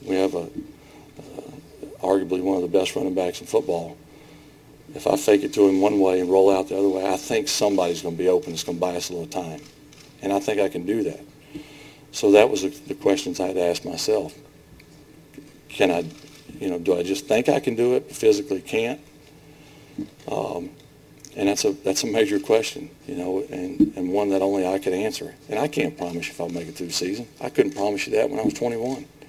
we have arguably one of the best running backs in football. If I fake it to him one way and roll out the other way, I think somebody's going to be open. It's going to buy us a little time. And I think I can do that. So that was the questions I had to ask myself. Can I, do I just think I can do it, but physically can't? And that's a major question, and one that only I could answer. And I can't promise you if I'll make it through the season. I couldn't promise you that when I was 21.